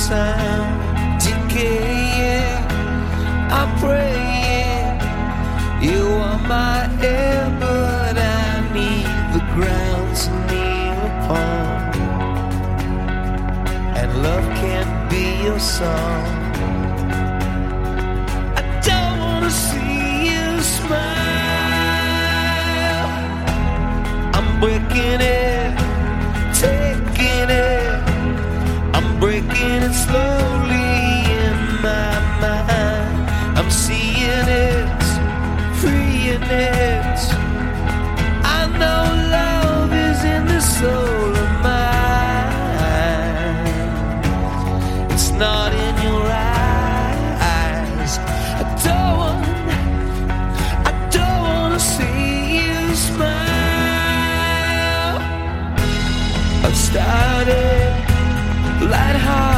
sound decaying. I'm praying you are my air, but I need the ground to kneel upon, and love can't be your song. I don't wanna see you smile. I'm breaking it, taking it, I'm breaking it slowly in my mind. I'm seeing it, freeing it. I know love is in the soul of mine. It's not in your eyes. I don't wanna see you smile. I've started lighthearted,